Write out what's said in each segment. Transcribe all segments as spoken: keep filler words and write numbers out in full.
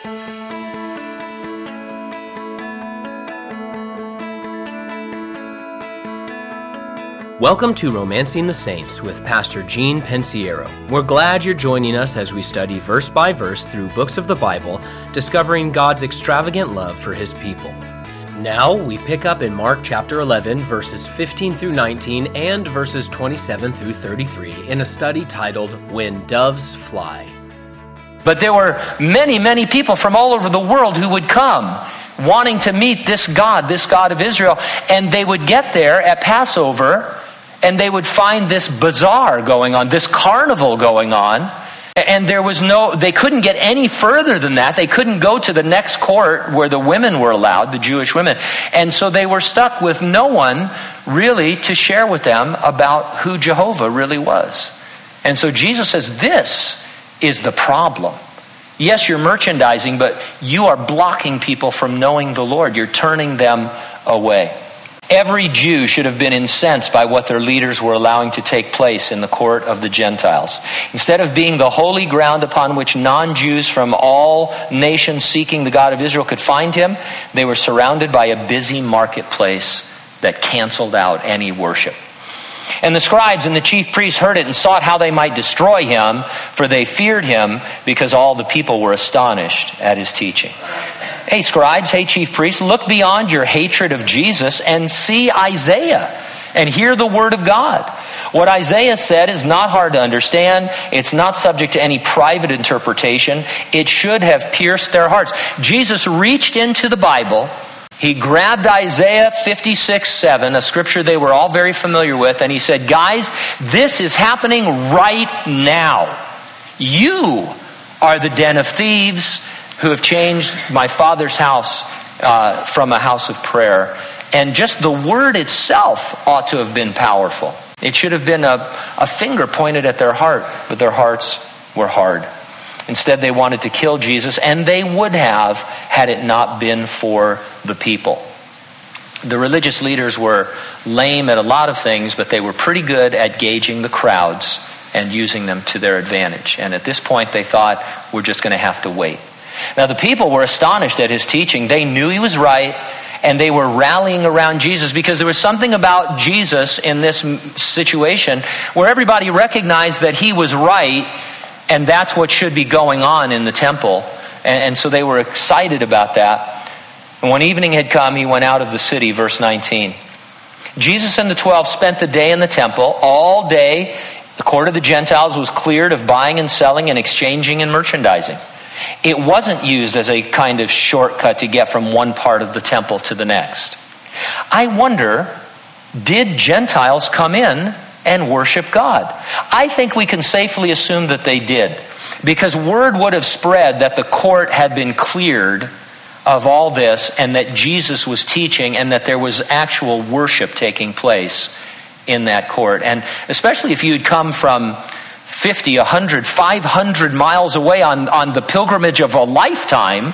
Welcome to Romancing the Saints with Pastor Gene Pensiero. We're glad you're joining us as we study verse by verse through books of the Bible, discovering God's extravagant love for His people. Now we pick up in Mark chapter eleven, verses fifteen through nineteen and verses twenty-seven through thirty-three in a study titled When Doves Fly. But there were many, many people from all over the world who would come wanting to meet this God, this God of Israel, and they would get there at Passover and they would find this bazaar going on, this carnival going on, and there was no, they couldn't get any further than that. They couldn't go to the next court where the women were allowed, the Jewish women. And so they were stuck with no one really to share with them about who Jehovah really was. And so Jesus says, this is the problem. Yes, you're merchandising, but you are blocking people from knowing the Lord. You're turning them away. Every Jew should have been incensed by what their leaders were allowing to take place in the court of the Gentiles. Instead of being the holy ground upon which non-Jews from all nations seeking the God of Israel could find him, they were surrounded by a busy marketplace that canceled out any worship. And the scribes and the chief priests heard it and sought how they might destroy him, for they feared him because all the people were astonished at his teaching. Hey, scribes, hey, chief priests, look beyond your hatred of Jesus and see Isaiah and hear the word of God. What Isaiah said is not hard to understand. It's not subject to any private interpretation. It should have pierced their hearts. Jesus reached into the Bible. He grabbed Isaiah fifty-six seven, a scripture they were all very familiar with, and he said, guys, this is happening right now. You are the den of thieves who have changed my Father's house uh, from a house of prayer. And just the word itself ought to have been powerful. It should have been a, a finger pointed at their heart, but their hearts were hard. Instead, they wanted to kill Jesus, and they would have had it not been for the people. The religious leaders were lame at a lot of things, but they were pretty good at gauging the crowds and using them to their advantage. And at this point, they thought, we're just going to have to wait. Now, the people were astonished at his teaching. They knew he was right, and they were rallying around Jesus because there was something about Jesus in this situation where everybody recognized that he was right, and that's what should be going on in the temple. And, and so they were excited about that. And when evening had come, he went out of the city, verse nineteen. Jesus and the twelve spent the day in the temple. All day, the court of the Gentiles was cleared of buying and selling and exchanging and merchandising. It wasn't used as a kind of shortcut to get from one part of the temple to the next. I wonder, did Gentiles come in and worship God? I think we can safely assume that they did, because word would have spread that the court had been cleared of all this and that Jesus was teaching and that there was actual worship taking place in that court. And especially if you'd come from fifty, one hundred, five hundred miles away on, on the pilgrimage of a lifetime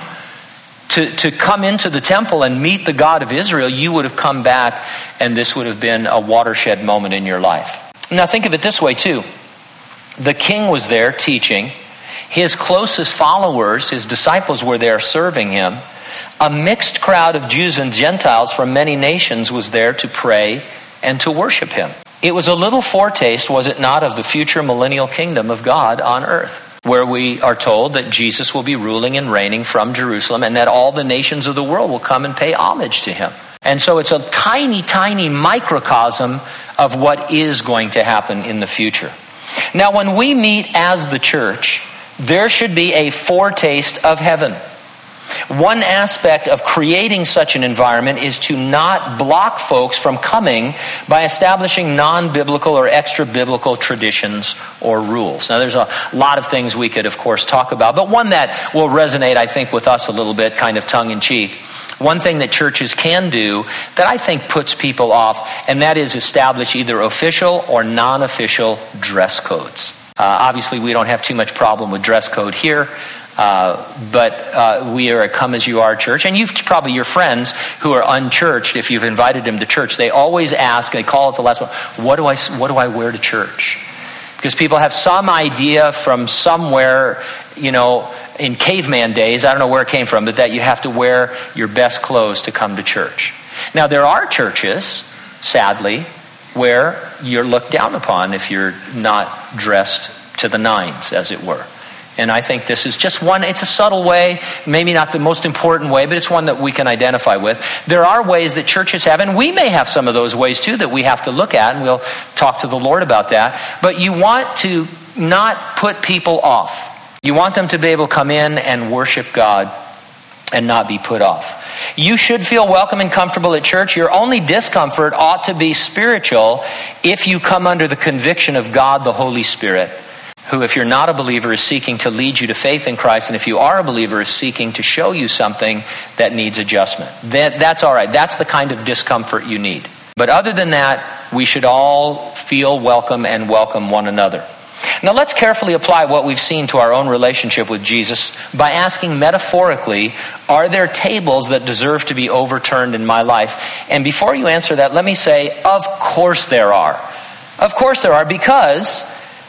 to, to come into the temple and meet the God of Israel, you would have come back and this would have been a watershed moment in your life. Now think of it this way too. The king was there teaching. His closest followers, his disciples, were there serving him. A mixed crowd of Jews and Gentiles from many nations was there to pray and to worship him. It was a little foretaste, was it not, of the future millennial kingdom of God on earth, where we are told that Jesus will be ruling and reigning from Jerusalem and that all the nations of the world will come and pay homage to him. And so it's a tiny, tiny microcosm of what is going to happen in the future. Now, when we meet as the church, there should be a foretaste of heaven. One aspect of creating such an environment is to not block folks from coming by establishing non-biblical or extra-biblical traditions or rules. Now, there's a lot of things we could, of course, talk about, but one that will resonate, I think, with us a little bit, kind of tongue-in-cheek. One thing that churches can do that I think puts people off, and that is establish either official or non-official dress codes. Uh, obviously, we don't have too much problem with dress code here. Uh, but uh, we are a come-as-you-are church. And you've probably, your friends who are unchurched, if you've invited them to church, they always ask, they call it the last one, what do I, what do I wear to church? Because people have some idea from somewhere, you know, in caveman days, I don't know where it came from, but that you have to wear your best clothes to come to church. Now, there are churches, sadly, where you're looked down upon if you're not dressed to the nines, as it were. And I think this is just one, it's a subtle way, maybe not the most important way, but it's one that we can identify with. There are ways that churches have, and we may have some of those ways too that we have to look at, and we'll talk to the Lord about that. But you want to not put people off. You want them to be able to come in and worship God and not be put off. You should feel welcome and comfortable at church. Your only discomfort ought to be spiritual if you come under the conviction of God, the Holy Spirit, who, if you're not a believer, is seeking to lead you to faith in Christ, and if you are a believer, is seeking to show you something that needs adjustment. That, that's all right. That's the kind of discomfort you need. But other than that, we should all feel welcome and welcome one another. Now let's carefully apply what we've seen to our own relationship with Jesus by asking metaphorically, are there tables that deserve to be overturned in my life? And before you answer that, let me say, of course there are. Of course there are, because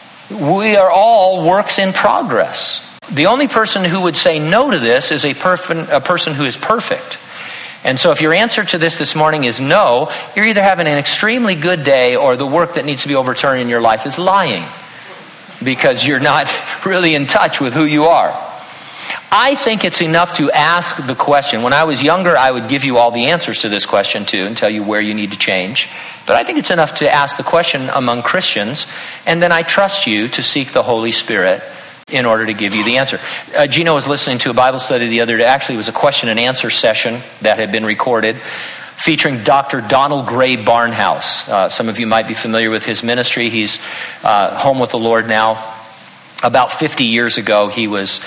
we are all works in progress. The only person who would say no to this is a, perf- a person who is perfect. And so if your answer to this this morning is no, you're either having an extremely good day or the work that needs to be overturned in your life is lying, because you're not really in touch with who you are. I think it's enough to ask the question. When I was younger, I would give you all the answers to this question too and tell you where you need to change. But I think it's enough to ask the question among Christians, and then I trust you to seek the Holy Spirit in order to give you the answer. Uh, Gino was listening to a Bible study the other day. Actually, it was a question and answer session that had been recorded featuring Doctor Donald Gray Barnhouse. Uh, some of you might be familiar with his ministry. He's uh, home with the Lord now. About fifty years ago, he was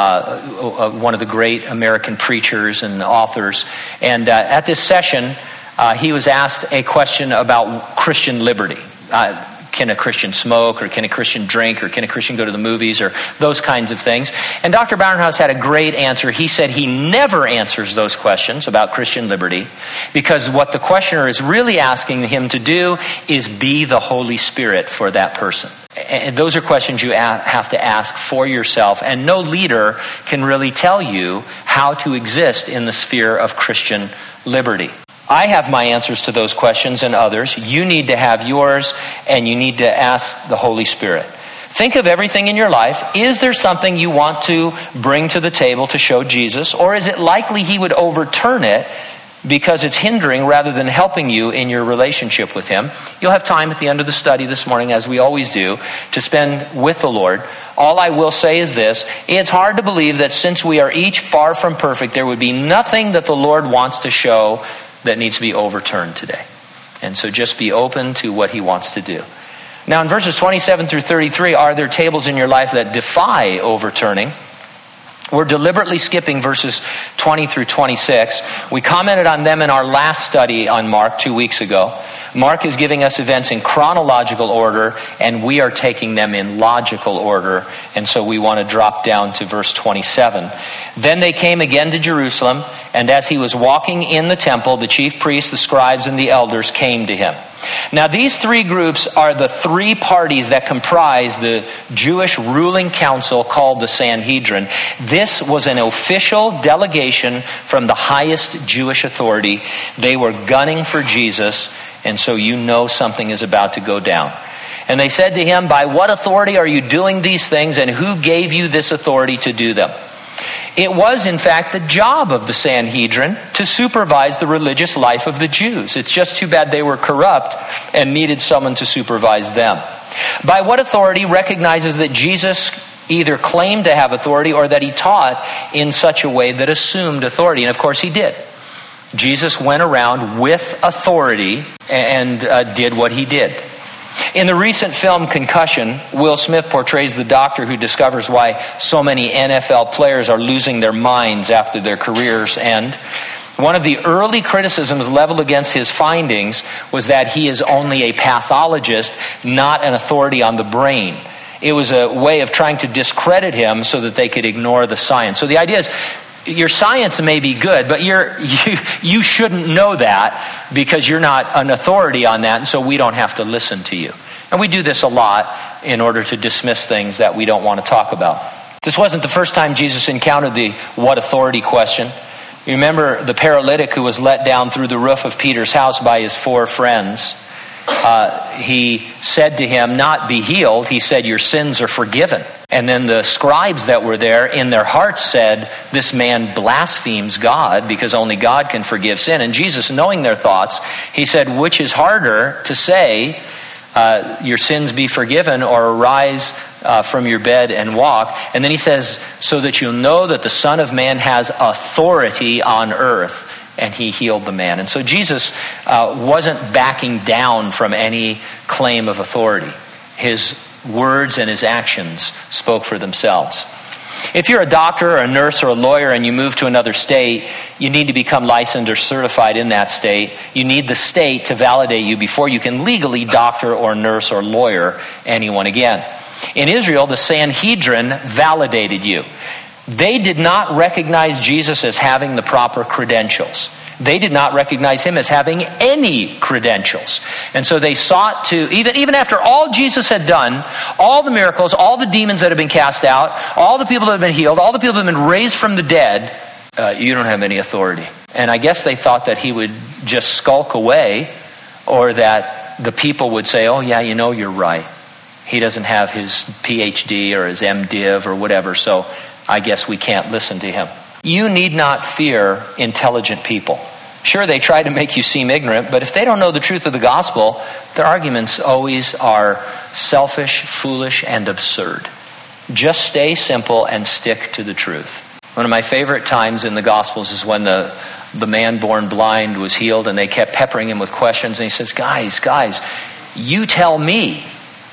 uh, one of the great American preachers and authors. And uh, at this session, uh, he was asked a question about Christian liberty. Uh, can a Christian smoke, or can a Christian drink, or can a Christian go to the movies, or those kinds of things? And Doctor Barnhouse had a great answer. He said he never answers those questions about Christian liberty, because what the questioner is really asking him to do is be the Holy Spirit for that person. And those are questions you have to ask for yourself, and no leader can really tell you how to exist in the sphere of Christian liberty. I have my answers to those questions and others. You need to have yours, and you need to ask the Holy Spirit. Think of everything in your life. Is there something you want to bring to the table to show Jesus, or is it likely he would overturn it because it's hindering rather than helping you in your relationship with him? You'll have time at the end of the study this morning, as we always do, to spend with the Lord. All I will say is this: it's hard to believe that since we are each far from perfect, there would be nothing that the Lord wants to show that needs to be overturned today. And so just be open to what he wants to do. Now in verses twenty-seven through thirty-three, are there tables in your life that defy overturning? We're deliberately skipping verses twenty through twenty-six. We commented on them in our last study on Mark two weeks ago. Mark is giving us events in chronological order, and we are taking them in logical order. And so we want to drop down to verse twenty-seven. Then they came again to Jerusalem, and as he was walking in the temple, the chief priests, the scribes, and the elders came to him. Now these three groups are the three parties that comprise the Jewish ruling council called the Sanhedrin. This was an official delegation from the highest Jewish authority. They were gunning for Jesus, and so you know something is about to go down. And they said to him, "By what authority are you doing these things, and who gave you this authority to do them?" It was, in fact, the job of the Sanhedrin to supervise the religious life of the Jews. It's just too bad they were corrupt and needed someone to supervise them. By what authority recognizes that Jesus either claimed to have authority or that he taught in such a way that assumed authority. And of course he did. Jesus went around with authority and uh, did what he did. In the recent film Concussion, Will Smith portrays the doctor who discovers why so many N F L players are losing their minds after their careers end. One of the early criticisms leveled against his findings was that he is only a pathologist, not an authority on the brain. It was a way of trying to discredit him so that they could ignore the science. So the idea is, your science may be good, but you're, you you shouldn't know that because you're not an authority on that, and so we don't have to listen to you. And we do this a lot in order to dismiss things that we don't want to talk about. This wasn't the first time Jesus encountered the what authority question. You remember the paralytic who was let down through the roof of Peter's house by his four friends. Uh, he said to him, not be healed. He said, your sins are forgiven. And then the scribes that were there in their hearts said, this man blasphemes God because only God can forgive sin. And Jesus, knowing their thoughts, he said, which is harder to say, uh, your sins be forgiven, or arise uh, from your bed and walk. And then he says, so that you'll know that the Son of Man has authority on earth. And he healed the man. And so Jesus uh, wasn't backing down from any claim of authority. His words and his actions spoke for themselves. If you're a doctor or a nurse or a lawyer and you move to another state, you need to become licensed or certified in that state. You need the state to validate you before you can legally doctor or nurse or lawyer anyone again. In Israel, the Sanhedrin validated you. They did not recognize Jesus as having the proper credentials. They did not recognize him as having any credentials. And so they sought to, even, even after all Jesus had done, all the miracles, all the demons that had been cast out, all the people that had been healed, all the people that had been raised from the dead, uh, you don't have any authority. And I guess they thought that he would just skulk away, or that the people would say, oh yeah, you know, you're right. He doesn't have his P H D or his M Div or whatever, so I guess we can't listen to him. You need not fear intelligent people. Sure, they try to make you seem ignorant, but if they don't know the truth of the gospel, their arguments always are selfish, foolish, and absurd. Just stay simple and stick to the truth. One of my favorite times in the Gospels is when the, the man born blind was healed, and they kept peppering him with questions, and he says, guys, guys, you tell me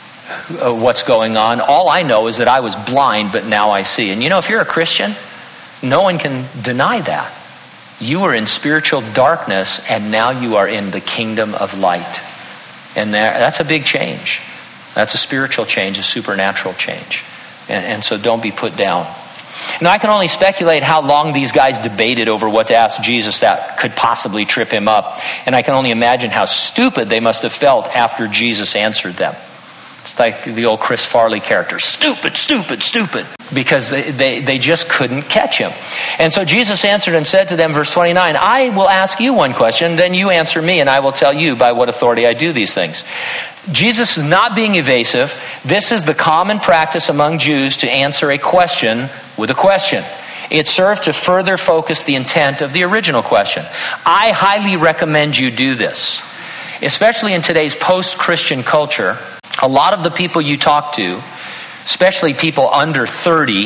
what's going on. All I know is that I was blind, but now I see. And you know, if you're a Christian, no one can deny that. You were in spiritual darkness, and now you are in the kingdom of light. And there, that's a big change. That's a spiritual change, a supernatural change. And, and so don't be put down. Now, I can only speculate how long these guys debated over what to ask Jesus that could possibly trip him up. And I can only imagine how stupid they must have felt after Jesus answered them. It's like the old Chris Farley character, stupid, stupid, stupid, because they, they, they just couldn't catch him. And so Jesus answered and said to them, verse twenty-nine, I will ask you one question, then you answer me, and I will tell you by what authority I do these things. Jesus is not being evasive. This is the common practice among Jews to answer a question with a question. It served to further focus the intent of the original question. I highly recommend you do this, especially in today's post-Christian culture. A lot of the people you talk to, especially people under thirty,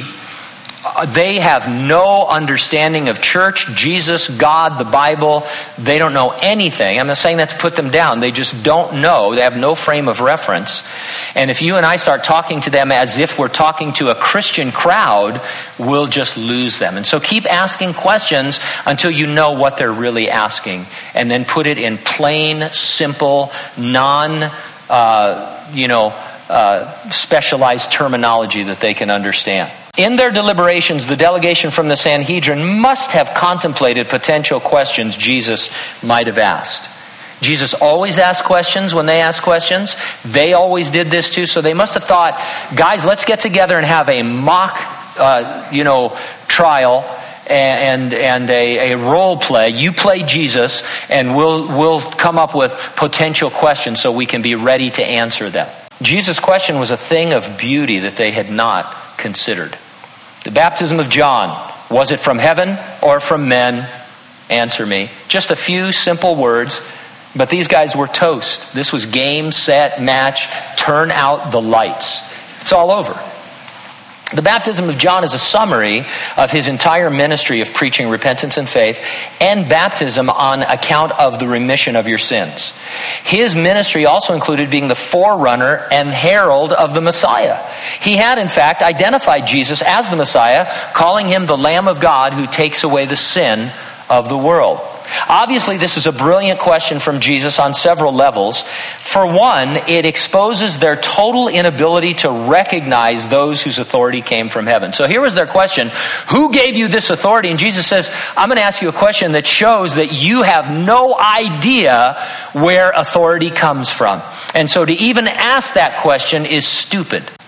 they have no understanding of church, Jesus, God, the Bible. They don't know anything. I'm not saying that to put them down. They just don't know. They have no frame of reference. And if you and I start talking to them as if we're talking to a Christian crowd, we'll just lose them. And so keep asking questions until you know what they're really asking. And then put it in plain, simple, non- Uh, you know, uh, specialized terminology that they can understand. In their deliberations, the delegation from the Sanhedrin must have contemplated potential questions Jesus might have asked. Jesus always asked questions when they asked questions. They always did this too. So they must have thought, guys, let's get together and have a mock, uh, you know, trial and and a, a role play. You play Jesus, and we'll we'll come up with potential questions so we can be ready to answer them. Jesus' question was a thing of beauty that they had not considered. The baptism of John, was it from heaven or from men? Answer me. Just a few simple words, but these guys were toast. This was game, set, match, turn out the lights. It's all over. The baptism of John is a summary of his entire ministry of preaching repentance and faith, and baptism on account of the remission of your sins. His ministry also included being the forerunner and herald of the Messiah. He had, in fact, identified Jesus as the Messiah, calling him the Lamb of God who takes away the sin of the world. Obviously, this is a brilliant question from Jesus on several levels. For one, it exposes their total inability to recognize those whose authority came from heaven. So here was their question, who gave you this authority? And Jesus says, I'm going to ask you a question that shows that you have no idea where authority comes from. And so to even ask that question is stupid.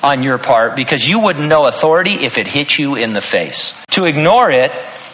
on your part because you wouldn't know authority if it hit you in the face. To ignore it,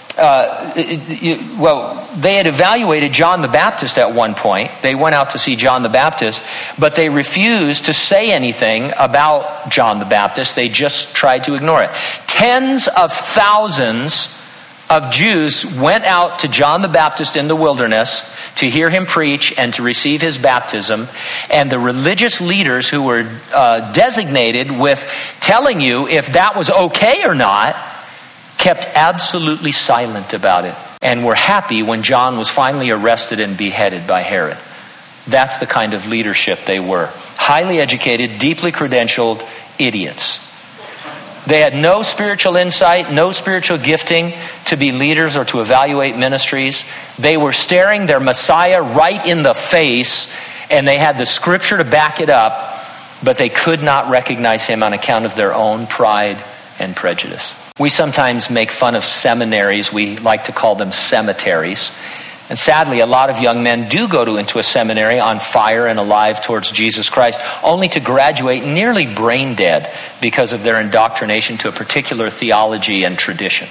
uh, it, it, well, they had evaluated John the Baptist at one point. They went out to see John the Baptist, but they refused to say anything about John the Baptist. They just tried to ignore it. Tens of thousands of Jews went out to John the Baptist in the wilderness to hear him preach and to receive his baptism. And the religious leaders who were uh, designated with telling you if that was okay or not kept absolutely silent about it and were happy when John was finally arrested and beheaded by Herod. That's the kind of leadership they were. Highly educated, deeply credentialed idiots. They had no spiritual insight, no spiritual gifting to be leaders or to evaluate ministries. They were staring their Messiah right in the face, and they had the scripture to back it up, but they could not recognize him on account of their own pride and prejudice. We sometimes make fun of seminaries. We like to call them cemeteries. And sadly, a lot of young men do go to into a seminary on fire and alive towards Jesus Christ, only to graduate nearly brain dead because of their indoctrination to a particular theology and tradition.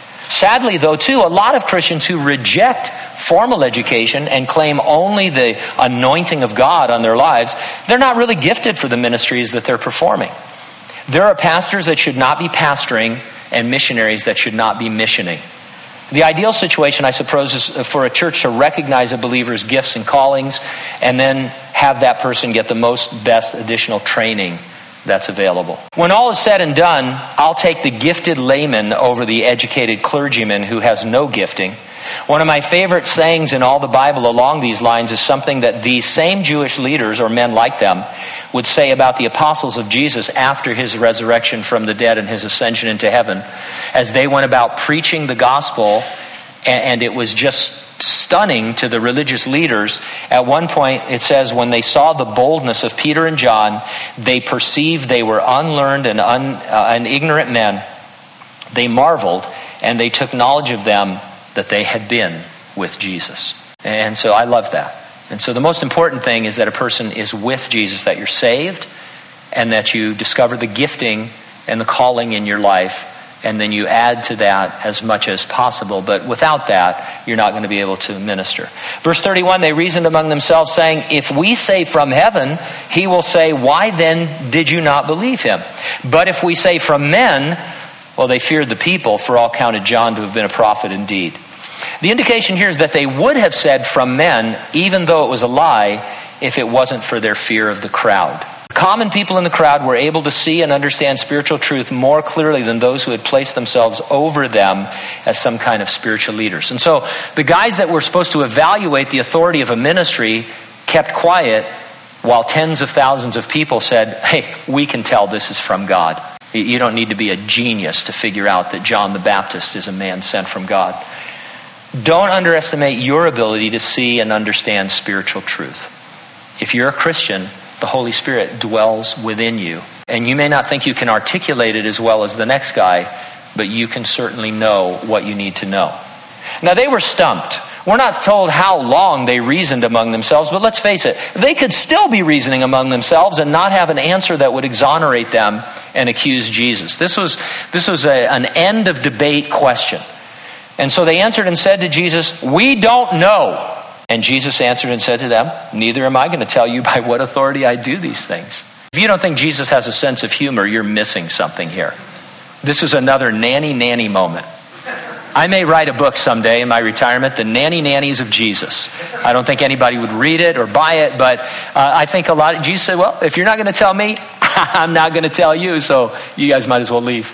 Sadly, though, too, a lot of Christians who reject formal education and claim only the anointing of God on their lives, they're not really gifted for the ministries that they're performing. There are pastors that should not be pastoring and missionaries that should not be missioning. The ideal situation, I suppose, is for a church to recognize a believer's gifts and callings and then have that person get the most best additional training that's available. When all is said and done, I'll take the gifted layman over the educated clergyman who has no gifting. One of my favorite sayings in all the Bible along these lines is something that these same Jewish leaders or men like them would say about the apostles of Jesus after his resurrection from the dead and his ascension into heaven, as they went about preaching the gospel, and it was just stunning to the religious leaders. At one point, it says, when they saw the boldness of Peter and John, they perceived they were unlearned and, un, uh, and ignorant men. They marveled, and they took knowledge of them that they had been with Jesus. And so I love that. And so the most important thing is that a person is with Jesus, that you're saved, and that you discover the gifting and the calling in your life, and then you add to that as much as possible. But without that, you're not going to be able to minister. Verse thirty-one, they reasoned among themselves, saying, if we say from heaven, he will say, why then did you not believe him? But if we say from men, well, they feared the people, for all counted John to have been a prophet indeed. The indication here is that they would have said from men, even though it was a lie, if it wasn't for their fear of the crowd. Common people in the crowd were able to see and understand spiritual truth more clearly than those who had placed themselves over them as some kind of spiritual leaders. And so the guys that were supposed to evaluate the authority of a ministry kept quiet, while tens of thousands of people said, hey, we can tell this is from God. You don't need to be a genius to figure out that John the Baptist is a man sent from God. Don't underestimate your ability to see and understand spiritual truth. If you're a Christian, the Holy Spirit dwells within you. And you may not think you can articulate it as well as the next guy, but you can certainly know what you need to know. Now, they were stumped. We're not told how long they reasoned among themselves, but let's face it, they could still be reasoning among themselves and not have an answer that would exonerate them and accuse Jesus. This was, this was a, an end of debate question. And so they answered and said to Jesus, we don't know. And Jesus answered and said to them, neither am I going to tell you by what authority I do these things. If you don't think Jesus has a sense of humor, you're missing something here. This is another nanny nanny moment. I may write a book someday in my retirement, The Nanny Nannies of Jesus. I don't think anybody would read it or buy it, but uh, I think a lot of, Jesus said, well, if you're not going to tell me, I'm not going to tell you, so you guys might as well leave.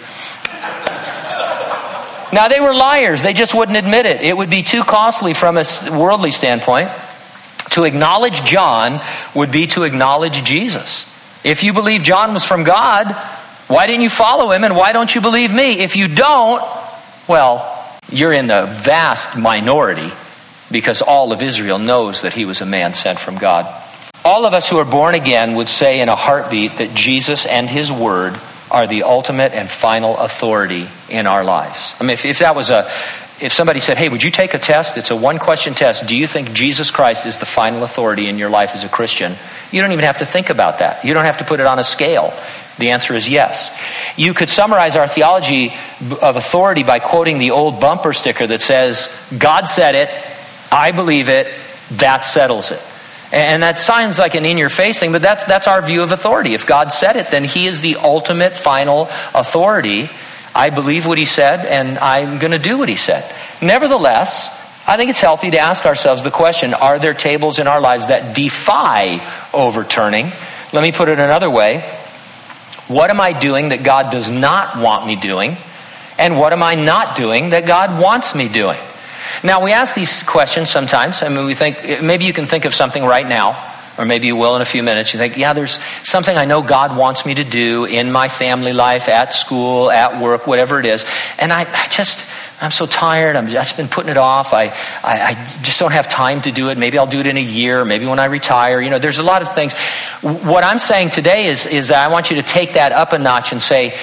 Now, they were liars. They just wouldn't admit it. It would be too costly from a worldly standpoint. To acknowledge John would be to acknowledge Jesus. If you believe John was from God, why didn't you follow him, and why don't you believe me? If you don't, well, you're in the vast minority, because all of Israel knows that he was a man sent from God. All of us who are born again would say in a heartbeat that Jesus and his word are the ultimate and final authority in our lives. I mean, if, if that was a, if somebody said, hey, would you take a test? It's a one question test. Do you think Jesus Christ is the final authority in your life as a Christian? You don't even have to think about that. You don't have to put it on a scale. The answer is yes. You could summarize our theology of authority by quoting the old bumper sticker that says, God said it, I believe it, that settles it. And that sounds like an in-your-face thing, but that's that's our view of authority. If God said it, then he is the ultimate final authority. I believe what he said, and I'm going to do what he said. Nevertheless, I think it's healthy to ask ourselves the question, are there tables in our lives that defy overturning? Let me put it another way. What am I doing that God does not want me doing? And what am I not doing that God wants me doing? Now, we ask these questions sometimes. I mean, we think, maybe you can think of something right now, or maybe you will in a few minutes. You think, yeah, there's something I know God wants me to do in my family life, at school, at work, whatever it is. And I, I just, I'm so tired. I've just been putting it off. I, I, I just don't have time to do it. Maybe I'll do it in a year, maybe when I retire. You know, there's a lot of things. What I'm saying today is, is that I want you to take that up a notch and say,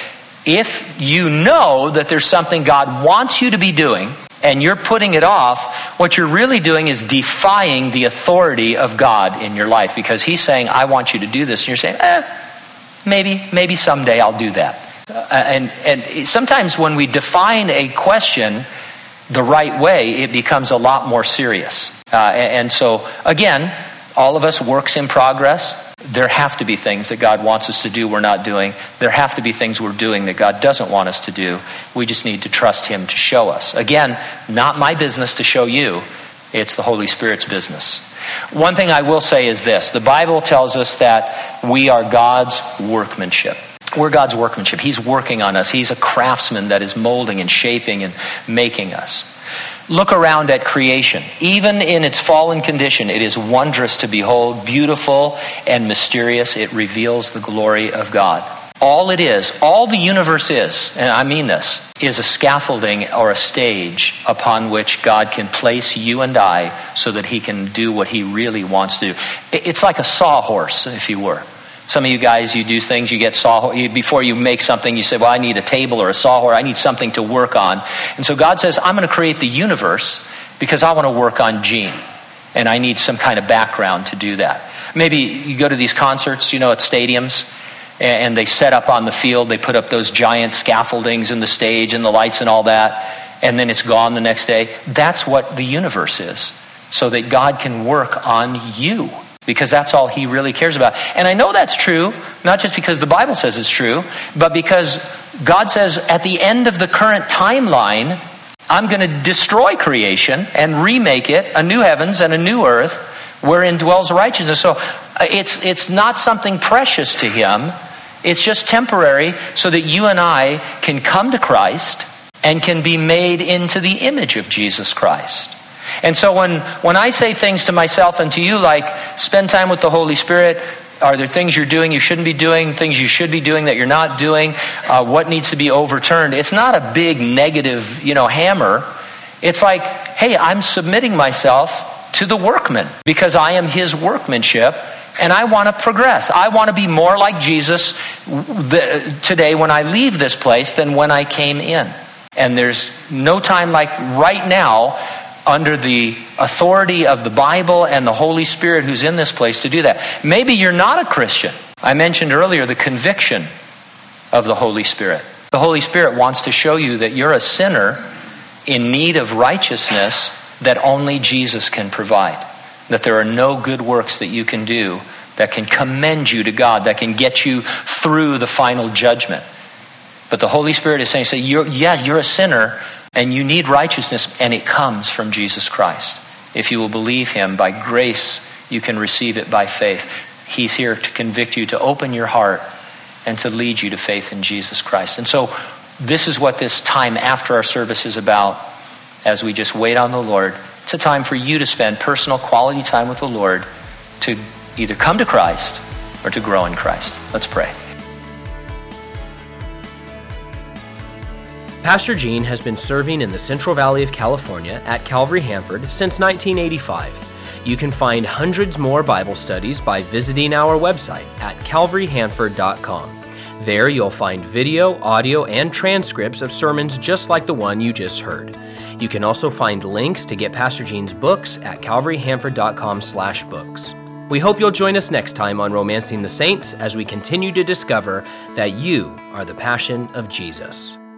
if you know that there's something God wants you to be doing, and you're putting it off, what you're really doing is defying the authority of God in your life, because he's saying, I want you to do this. And you're saying, eh, maybe, maybe someday I'll do that. Uh, and, and sometimes when we define a question the right way, it becomes a lot more serious. Uh, and, and so, again, all of us works in progress. There have to be things that God wants us to do we're not doing. There have to be things we're doing that God doesn't want us to do. We just need to trust him to show us. Again, not my business to show you. It's the Holy Spirit's business. One thing I will say is this. The Bible tells us that we are God's workmanship. We're God's workmanship. He's working on us. He's a craftsman that is molding and shaping and making us. Look around at creation. Even in its fallen condition, it is wondrous to behold, beautiful and mysterious. It reveals the glory of God. All it is, all the universe is, and I mean this, is a scaffolding or a stage upon which God can place you and I so that he can do what he really wants to do. It's like a sawhorse, if you were. Some of you guys, you do things, you get saw, before you make something, you say, well, I need a table or a sawhorse, I need something to work on. And so God says, I'm going to create the universe because I want to work on Gene. And I need some kind of background to do that. Maybe you go to these concerts, you know, at stadiums, and they set up on the field, they put up those giant scaffoldings in the stage and the lights and all that, and then it's gone the next day. That's what the universe is, so that God can work on you. Because that's all he really cares about. And I know that's true, not just because the Bible says it's true, but because God says at the end of the current timeline, I'm going to destroy creation and remake it, a new heavens and a new earth, wherein dwells righteousness. So it's it's not something precious to him. It's just temporary so that you and I can come to Christ and can be made into the image of Jesus Christ. And so when, when I say things to myself and to you like, spend time with the Holy Spirit, are there things you're doing you shouldn't be doing, things you should be doing that you're not doing, uh, what needs to be overturned? It's not a big negative, you know, hammer. It's like, hey, I'm submitting myself to the workman because I am his workmanship and I want to progress. I want to be more like Jesus the, today when I leave this place than when I came in. And there's no time like right now under the authority of the Bible and the Holy Spirit who's in this place to do that. Maybe you're not a Christian. I mentioned earlier the conviction of the Holy Spirit. The Holy Spirit wants to show you that you're a sinner in need of righteousness that only Jesus can provide. That there are no good works that you can do that can commend you to God, that can get you through the final judgment. But the Holy Spirit is saying, say, you're, yeah, you're a sinner, and you need righteousness, and it comes from Jesus Christ. If you will believe him by grace, you can receive it by faith. He's here to convict you, to open your heart, and to lead you to faith in Jesus Christ. And so this is what this time after our service is about as we just wait on the Lord. It's a time for you to spend personal quality time with the Lord to either come to Christ or to grow in Christ. Let's pray. Pastor Gene has been serving in the Central Valley of California at Calvary Hanford since nineteen eighty-five. You can find hundreds more Bible studies by visiting our website at calvary hanford dot com. There you'll find video, audio, and transcripts of sermons just like the one you just heard. You can also find links to get Pastor Gene's books at calvary hanford dot com slash books. We hope you'll join us next time on Romancing the Saints as we continue to discover that you are the passion of Jesus.